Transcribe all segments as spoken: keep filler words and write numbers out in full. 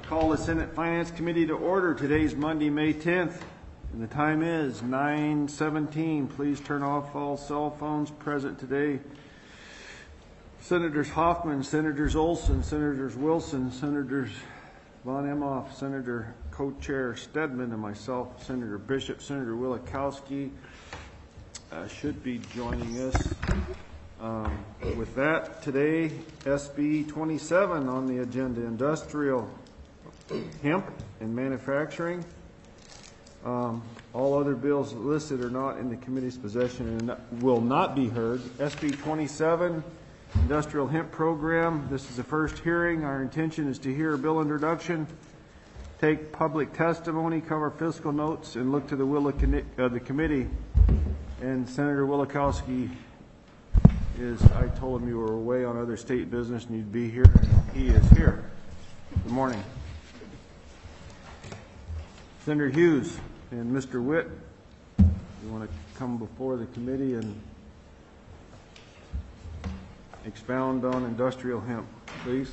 Call the Senate Finance Committee to order. Today's Monday, May tenth, and the time is nine seventeen. Please turn off all cell phones present today. Senators Hoffman, Senators Olson, Senators Wilson, Senators Von Imhoff, Senator Co-Chair Stedman, and myself, Senator Bishop. Senator Wielechowski uh, should be joining us. Um, with that, today, S B twenty-seven on the agenda, industrial hemp and manufacturing. Um, all other bills listed are not in the committee's possession and will not be heard. S B twenty-seven, industrial hemp program. This is the first hearing. Our intention is to hear a bill introduction, take public testimony, cover fiscal notes, and look to the will of uh, the committee. And Senator Wielechowski is, I told him you were away on other state business and you'd be here. He is here. Good morning. Senator Hughes and Mister Witt, you want to come before the committee and expound on industrial hemp, please?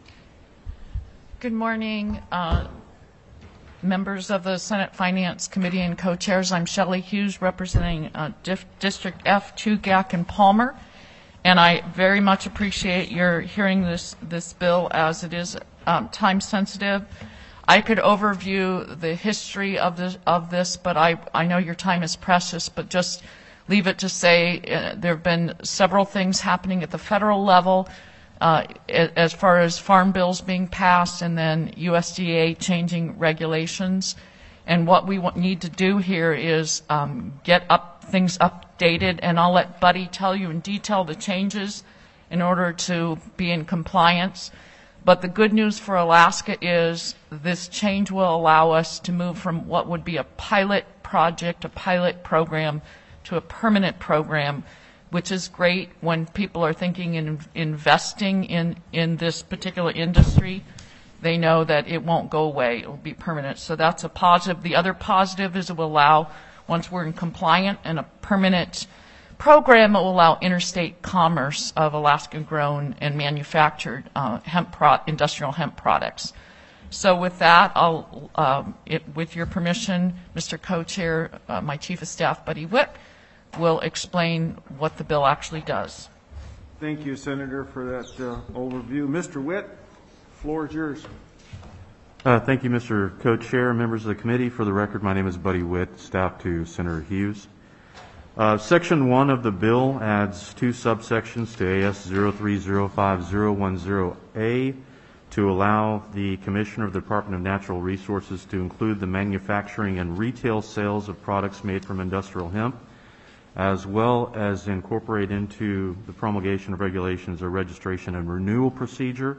Good morning, uh, members of the Senate Finance Committee and co-chairs. I'm Shelley Hughes, representing uh, Dif- District F, Tugak, and Palmer, and I very much appreciate your hearing this this bill, as it is um, time sensitive. I could overview the history of this, of this, but I, I know your time is precious, but just leave it to say uh, there have been several things happening at the federal level uh, as far as farm bills being passed and then U S D A changing regulations. And what we want, need to do here is um, get up things updated, and I'll let Buddy tell you in detail the changes in order to be in compliance. But the good news for Alaska is this change will allow us to move from what would be a pilot project, a pilot program, to a permanent program, which is great when people are thinking in investing in, in this particular industry. They know that it won't go away. It will be permanent. So that's a positive. The other positive is it will allow, once we're in compliant and a permanent program, it will allow interstate commerce of Alaska-grown and manufactured uh, hemp pro- industrial hemp products. So with that, I'll, um, it, with your permission, Mister Co-Chair, uh, my Chief of Staff, Buddy Witt, will explain what the bill actually does. Thank you, Senator, for that uh, overview. Mister Witt, the floor is yours. Uh, thank you, Mister Co-Chair, members of the committee. For the record, my name is Buddy Witt, staff to Senator Hughes. Uh, Section one of the bill adds two subsections to A S zero three zero five zero one zero A to allow the Commissioner of the Department of Natural Resources to include the manufacturing and retail sales of products made from industrial hemp, as well as incorporate into the promulgation of regulations a registration and renewal procedure.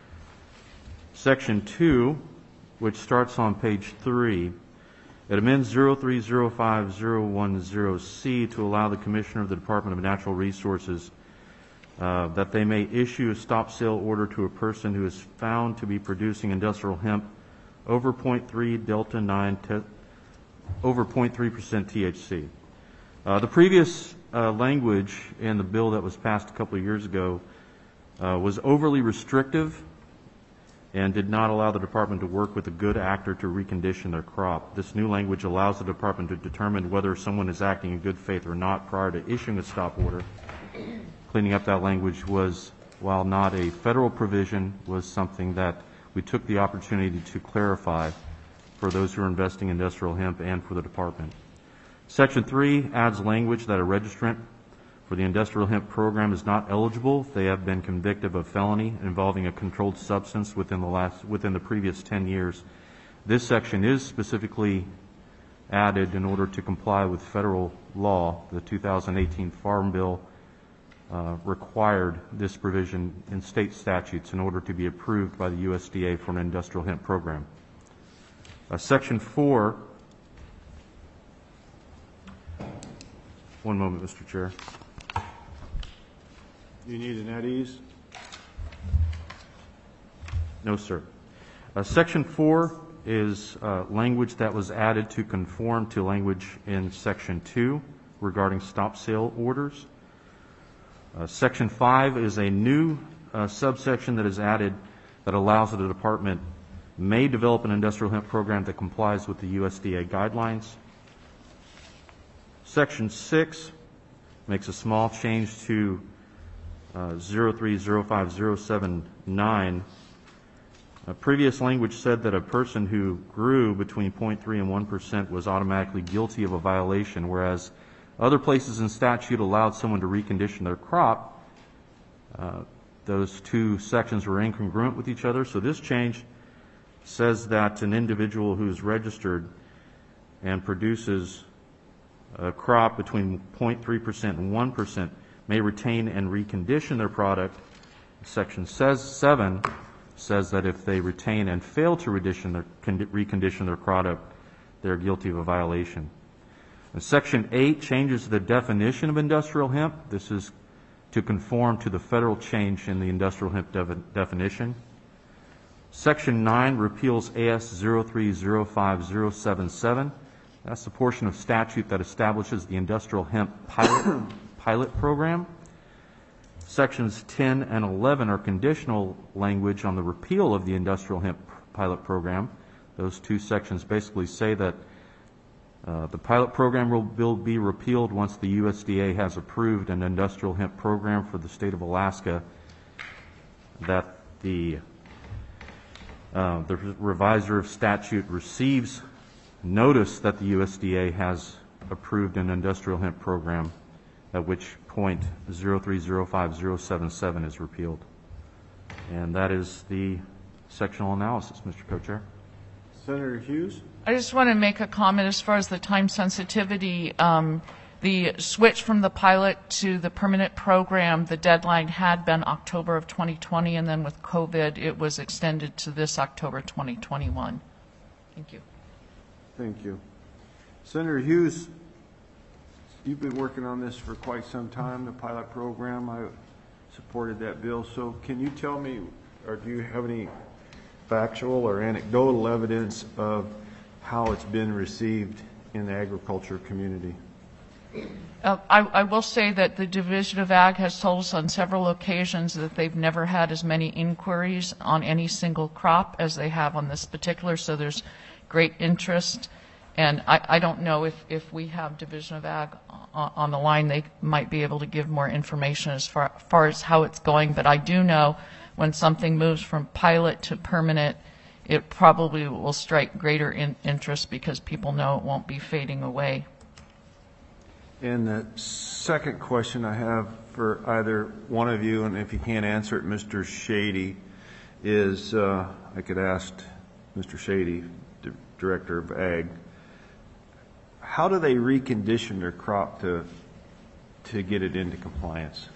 Section two, which starts on page three, it amends zero three zero five zero one zero C to allow the Commissioner of the Department of Natural Resources uh, that they may issue a stop sale order to a person who is found to be producing industrial hemp over zero point three delta nine te- over zero point three percent T H C. Uh, the previous uh, language in the bill that was passed a couple of years ago uh, was overly restrictive and did not allow the department to work with a good actor to recondition their crop. This new language allows the department to determine whether someone is acting in good faith or not prior to issuing a stop order. Cleaning up that language was, while not a federal provision, was something that we took the opportunity to clarify for those who are investing in industrial hemp and for the department. Section three adds language that a registrant for the industrial hemp program is not eligible if they have been convicted of a felony involving a controlled substance within the last within the previous ten years. This section is specifically added in order to comply with federal law. The two thousand eighteen Farm Bill uh, required this provision in state statutes in order to be approved by the U S D A for an industrial hemp program. Uh, section four. One moment, Mister Chair. You need an at ease? No, sir. Uh, section four is uh, language that was added to conform to language in Section two regarding stop sale orders. Uh, Section five is a new uh, subsection that is added that allows the department may develop an industrial hemp program that complies with the U S D A guidelines. Section six makes a small change to uh, zero three zero five zero seven nine. Uh, previous language said that a person who grew between zero point three and one percent was automatically guilty of a violation, whereas other places in statute allowed someone to recondition their crop. Uh, those two sections were incongruent with each other, so this change says that an individual who's registered and produces a crop between zero point three percent and one percent may retain and recondition their product. Section says seven says that if they retain and fail to recondition their, recondition their product, they're guilty of a violation. And Section eight changes the definition of industrial hemp. This is to conform to the federal change in the industrial hemp de- definition. Section nine repeals A S zero three zero five zero seven seven. That's the portion of statute that establishes the industrial hemp pilot, pilot program. Sections ten and eleven are conditional language on the repeal of the industrial hemp pilot program. Those two sections basically say that uh, the pilot program will, will be repealed once the U S D A has approved an industrial hemp program for the state of Alaska, that the, uh, the reviser of statute receives notice that the U S D A has approved an industrial hemp program, at which point zero three zero five zero seven seven is repealed. And that is the sectional analysis, Mister Co-Chair. Senator Hughes? I just want to make a comment as far as the time sensitivity. Um, the switch from the pilot to the permanent program, the deadline had been October of twenty twenty, and then with COVID, it was extended to this October twenty twenty-one. Thank you. Thank you. Senator Hughes, you've been working on this for quite some time, the pilot program. I supported that bill. So can you tell me, or do you have any factual or anecdotal evidence of how it's been received in the agriculture community? Uh, I, I will say that the Division of Ag has told us on several occasions that they've never had as many inquiries on any single crop as they have on this particular, so there's great interest. And I, I don't know if, if we have Division of Ag on, on the line, they might be able to give more information as far, far as how it's going. But I do know when something moves from pilot to permanent, it probably will strike greater in, interest because people know it won't be fading away. And the second question I have for either one of you, and if you can't answer it, Mister Shady, is uh, I could ask Mister Shady, D- Director of Ag, how do they recondition their crop to to get it into compliance?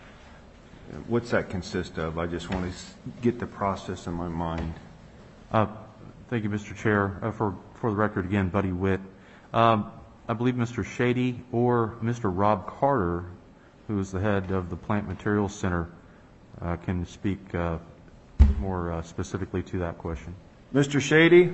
What's that consist of? I just want to get the process in my mind. Uh, thank you, Mister Chair. Uh, for, for the record, again, Buddy Witt. Um, I believe Mister Shady or Mister Rob Carter, who is the head of the Plant Materials Center, uh, can speak uh, more uh, specifically to that question. Mister Shady?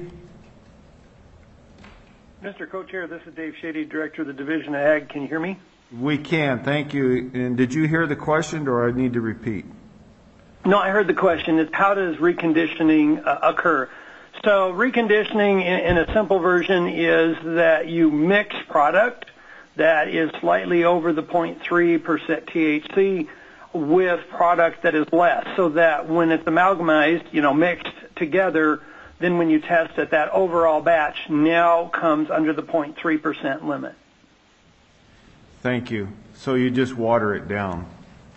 Mister Co-Chair, this is Dave Shady, Director of the Division of Ag. Can you hear me? We can, thank you. And did you hear the question, or I need to repeat? No, I heard the question. It's how does reconditioning uh, occur? So reconditioning, in, in a simple version, is that you mix product that is slightly over the zero point three percent T H C with product that is less, so that when it's amalgamized, you know, mixed together, then when you test it, that overall batch now comes under the zero point three percent limit. Thank you. So you just water it down?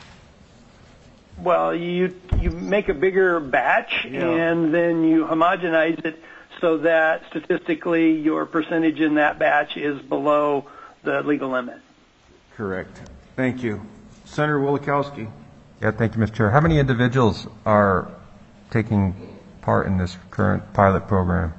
Well, you you make a bigger batch, Yeah. and then you homogenize it so that statistically your percentage in that batch is below the legal limit. Correct. Thank you. Senator Wielechowski. Yeah, thank you, Mister Chair. How many individuals are taking part in this current pilot program?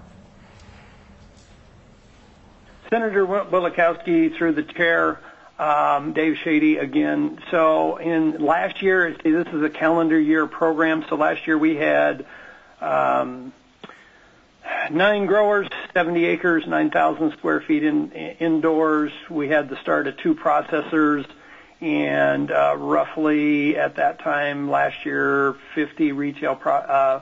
Senator Wielechowski, through the chair, um, Dave Shady again. So in last year, see, this is a calendar year program. So last year we had um, nine growers, seventy acres, nine thousand square feet in, in, indoors. We had the start of two processors, and uh, roughly at that time last year, fifty retail pro, uh,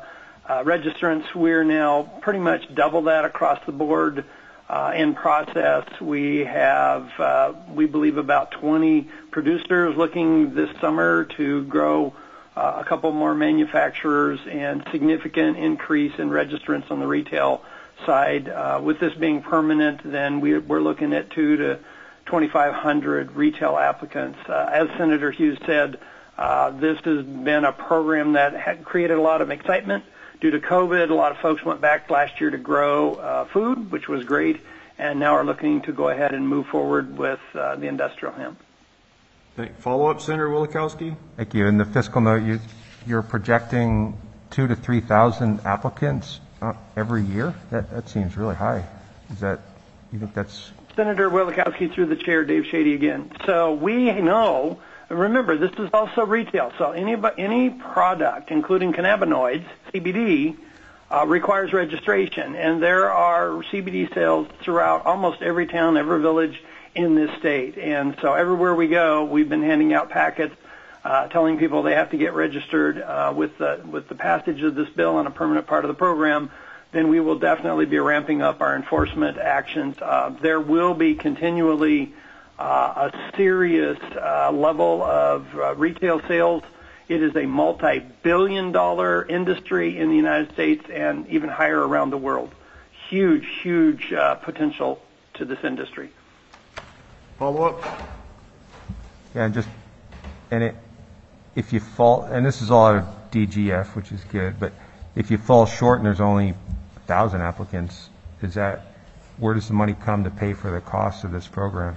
Uh, registrants, we're now pretty much double that across the board. Uh, in process, we have, uh, we believe, about twenty producers looking this summer to grow uh, a couple more manufacturers, and significant increase in registrants on the retail side. Uh, with this being permanent, then we, we're looking at two to twenty-five hundred retail applicants. Uh, as Senator Hughes said, uh, this has been a program that had created a lot of excitement. Due to COVID, a lot of folks went back last year to grow uh, food, which was great, and now are looking to go ahead and move forward with uh, the industrial hemp. Follow-up, Senator Wielechowski? Thank you. In the fiscal note, you, you're projecting two to three thousand applicants uh, every year. That, that seems really high. Is that, you think that's... Senator Wielechowski, through the chair, Dave Shady again. So we know, remember, this is also retail. So any any product, including cannabinoids, C B D, uh, requires registration, and there are C B D sales throughout almost every town, every village in this state. And so everywhere we go, we've been handing out packets uh, telling people they have to get registered. Uh, with the with the passage of this bill on a permanent part of the program, then we will definitely be ramping up our enforcement actions. Uh, there will be continually uh, a serious uh, level of uh, retail sales. It is a multi-billion dollar industry in the United States and even higher around the world. Huge, huge uh, potential to this industry. Follow-up? Yeah, and just, and it, if you fall, and this is all out of D G F, which is good, but if you fall short and there's only a thousand applicants, is that, where does the money come to pay for the cost of this program?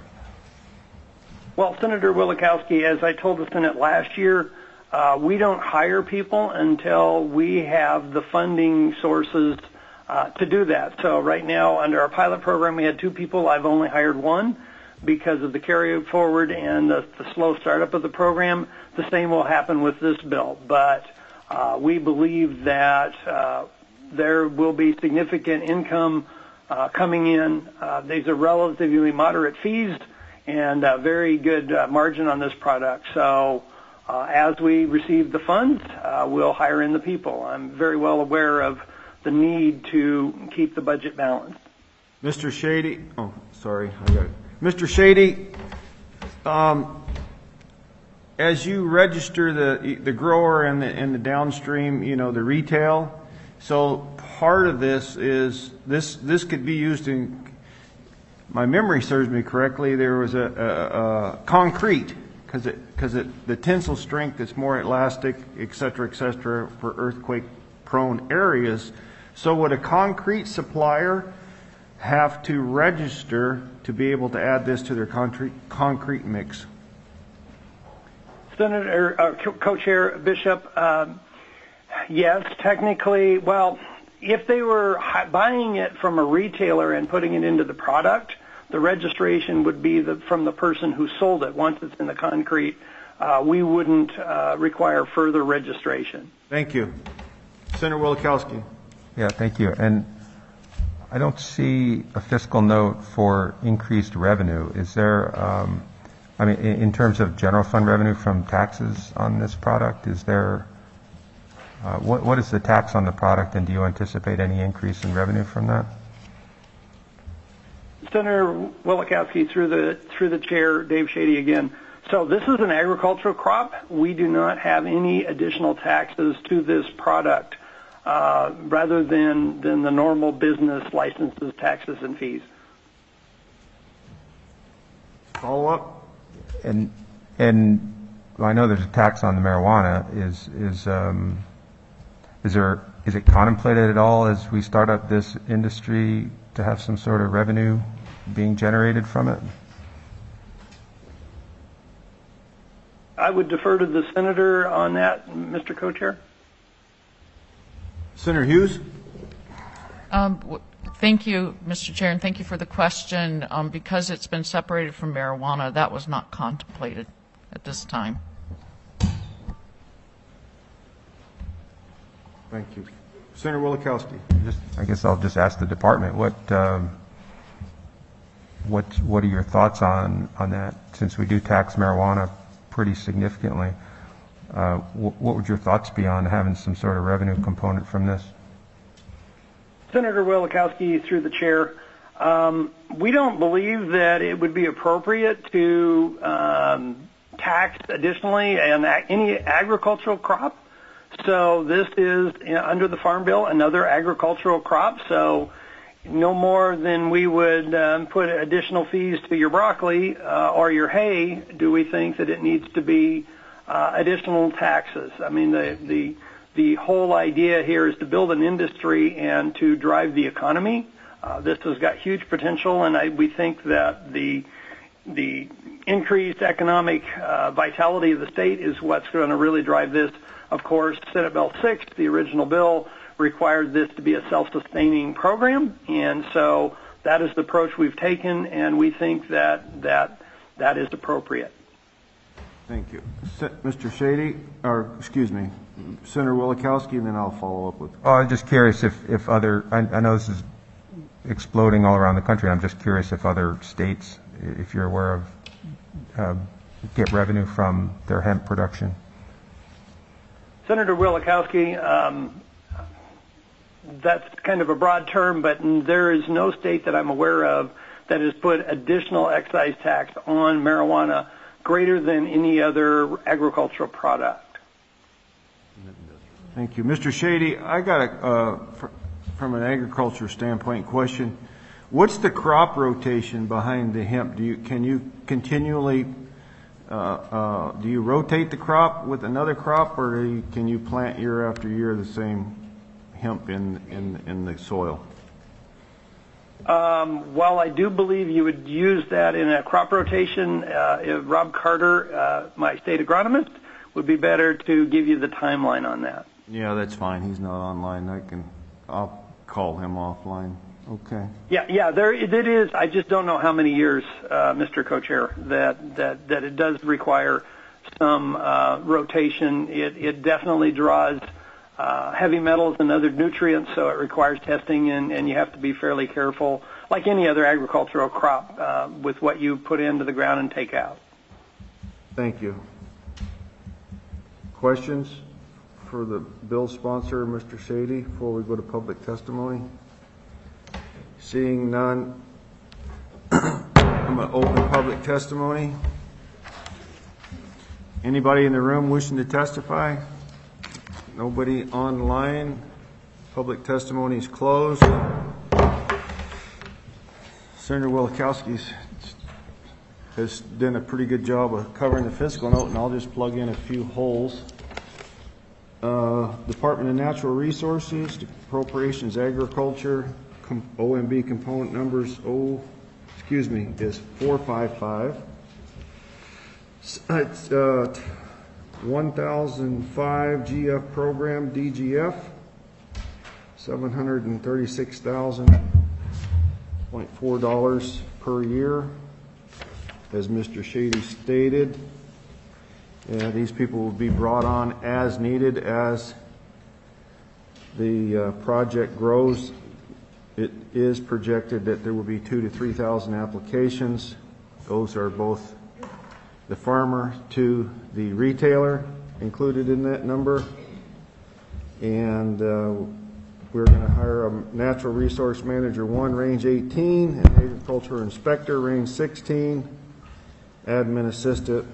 Well, Senator Wielechowski, as I told the Senate last year, uh, we don't hire people until we have the funding sources uh, to do that. So right now, under our pilot program, we had two people. I've only hired one because of the carry forward and the, the slow startup of the program. The same will happen with this bill. But uh, we believe that uh, there will be significant income uh, coming in. Uh, these are relatively moderate fees and a very good uh, margin on this product. So uh, as we receive the funds, uh, we'll hire in the people. I'm very well aware of the need to keep the budget balanced. Mister Shady, oh, sorry, I got it. Mister Shady, um, as you register the the grower and the, and the downstream, you know, the retail, so part of this is, this this could be used in, my memory serves me correctly, there was a, a, a concrete, because it, because it, the tensile strength is more elastic, et cetera, et cetera, for earthquake-prone areas. So would a concrete supplier have to register to be able to add this to their concrete, concrete mix? Senator, uh, Co-Chair Bishop, um, yes, technically, well, if they were buying it from a retailer and putting it into the product, the registration would be the, from the person who sold it. Once it's in the concrete, uh, we wouldn't uh, require further registration. Thank you. Senator Wielechowski. Yeah, thank you. And I don't see a fiscal note for increased revenue. Is there, um, I mean, in, in terms of general fund revenue from taxes on this product, is there, uh, what, what is the tax on the product, and do you anticipate any increase in revenue from that? Senator Wielechowski, through the through the chair, Dave Shady again. So this is an agricultural crop. We do not have any additional taxes to this product, uh, rather than than the normal business licenses, taxes, and fees. Follow up. And and well, I know there's a tax on the marijuana. Is is um, is there is it contemplated at all as we start up this industry to have some sort of revenue being generated from it? I would defer to the senator on that, Mister Co-Chair. Senator Hughes. Um, w- thank you, Mister Chair, and thank you for the question. Um, because it's been separated from marijuana, that was not contemplated at this time. Thank you. Senator Wielechowski. Just, I guess I'll just ask the department, what um, what what are your thoughts on on that? Since we do tax marijuana pretty significantly, uh, wh- what would your thoughts be on having some sort of revenue component from this? Senator Wielechowski, through the chair, um, we don't believe that it would be appropriate to um, tax additionally an, any agricultural crop. So this is, you know, under the Farm Bill, another agricultural crop. So no more than we would um, put additional fees to your broccoli uh, or your hay, do we think that it needs to be uh, additional taxes. I mean, the, the, the whole idea here is to build an industry and to drive the economy. Uh, this has got huge potential, and I, we think that the, the increased economic uh, vitality of the state is what's going to really drive this. Of course, Senate Bill six, the original bill, required this to be a self-sustaining program, and so that is the approach we've taken, and we think that that, that is appropriate. Thank you. Se- Mister Shady, or excuse me, Senator Wielechowski, and then I'll follow up with. Oh, I'm just curious if, if other, I, I know this is exploding all around the country. I'm just curious if other states, if you're aware of, uh, get revenue from their hemp production. Senator Wielechowski, um, that's kind of a broad term, but there is no state that I'm aware of that has put additional excise tax on marijuana greater than any other agricultural product. Thank you. Mister Shady, I got a, uh, fr- from an agriculture standpoint question. What's the crop rotation behind the hemp? Do you, can you continually, uh, uh, do you rotate the crop with another crop, or do you, can you plant year after year the same hemp in, in, in the soil? Um, while I do believe you would use that in a crop rotation, uh, if Rob Carter, uh, my state agronomist, would be better to give you the timeline on that. Yeah, that's fine. He's not online. I can, I'll call him offline. Okay. Yeah, yeah, there it is. I just don't know how many years, uh, Mister Co-Chair, that, that, that it does require some uh, rotation. It, it definitely draws uh, heavy metals and other nutrients, so it requires testing, and, and you have to be fairly careful, like any other agricultural crop, uh, with what you put into the ground and take out. Thank you. Questions for the bill sponsor, Mister Shady, before we go to public testimony? Seeing none, I'm going to open public testimony. Anybody in the room wishing to testify? Nobody online. Public testimony is closed. Senator Wielechowski has done a pretty good job of covering the fiscal note, and I'll just plug in a few holes. Uh, Department of Natural Resources, Appropriations, Agriculture, com- O M B component numbers, O, excuse me, is four five five. It's uh, one thousand five G F program, D G F, seven hundred thirty-six thousand point four dollars per year. As Mister Shady stated, uh, these people will be brought on as needed as the uh, project grows. It is projected that there will be two to three thousand applications. Those are both the farmer to the retailer included in that number, and uh, we're going to hire a natural resource manager one, range eighteen, and agriculture inspector, range sixteen, admin assistant,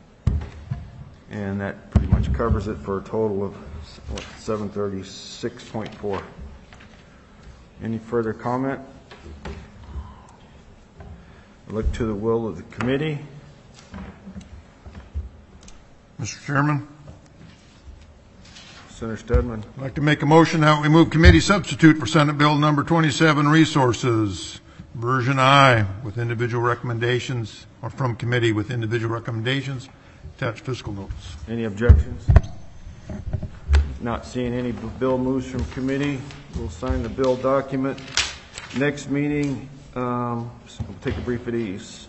and that pretty much covers it for a total of what, seven thirty-six point four. Any further comment? I look to the will of the committee. Mister Chairman, Senator Stedman. I'd like to make a motion that we move committee substitute for Senate Bill number twenty-seven, Resources, version I, with individual recommendations, or from committee with individual recommendations, attached fiscal notes. Any objections? Not seeing any bill moves from committee. We'll sign the bill document. Next meeting, um, we'll take a brief at ease.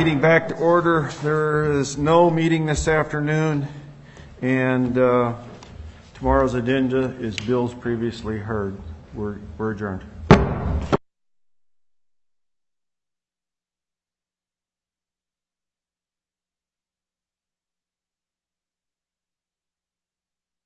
meeting back to order. There is no meeting this afternoon, and uh, tomorrow's agenda is bills previously heard. We're, we're adjourned.